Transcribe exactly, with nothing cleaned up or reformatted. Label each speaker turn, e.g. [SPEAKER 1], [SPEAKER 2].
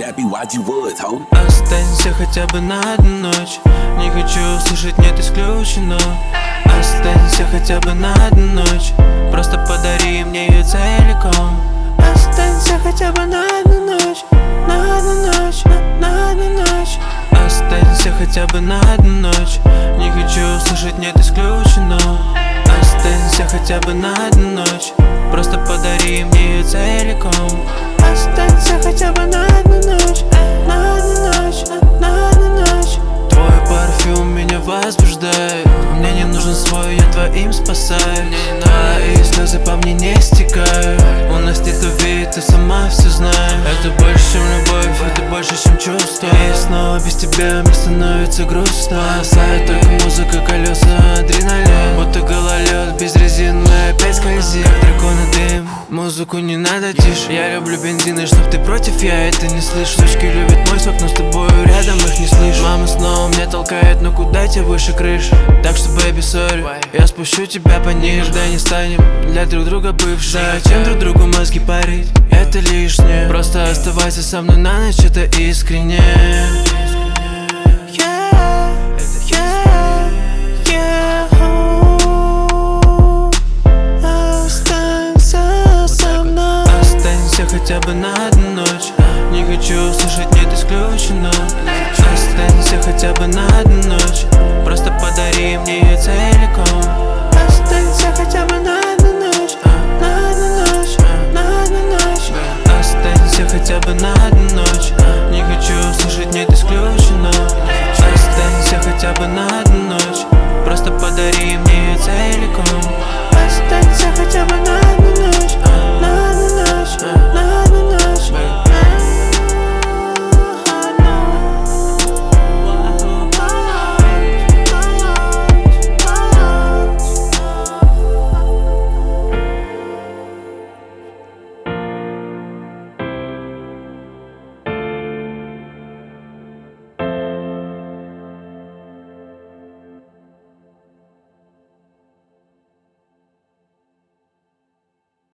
[SPEAKER 1] happy, why'd you was, ho?
[SPEAKER 2] Останься хотя бы на одну ночь. Не хочу услышать, нет, исключено. Останься хотя бы на одну ночь. Просто подари мне ее целиком. Останься хотя бы на одну ночь. На одну ночь, на, на одну ночь. Останься хотя бы на одну ночь. Не хочу услышать, нет, исключено. Останься хотя бы на одну ночь. Просто подари мне ее целиком. Останься хотя бы на одну ночь. На одну ночь, на, на одну ночь. Твой парфюм меня возбуждает. Мне не нужен свой, я твоим спасаю. Твои слезы по мне не стекают. У нас нет любви, ты сама все знаешь. Это больше, чем любовь, это больше, чем чувство. И снова без тебя мне становится грустно. Спасает только музыка, колеса, адреналин. Будто гололед без резины, мы опять скользим. Как драконы дым, музыку не надо тише. Я люблю бензин, и чтоб ты против, я это не слышу. Сучки любят мой сок, но с тобою рядом их не слышу. Мама снова меня толкает, но куда тебе выше крыши? Так что, baby, sorry, я спущу тебя пониже. Когда не станем для друг друга бывшими. Зачем друг другу мозги парить? Это лишнее. Просто оставайся со мной на ночь, это искренне. Yeah, yeah, yeah, oh. Останься со мной. Останься хотя бы на одну ночь. Не хочу услышать, нет, исключено. Останься хотя бы на одну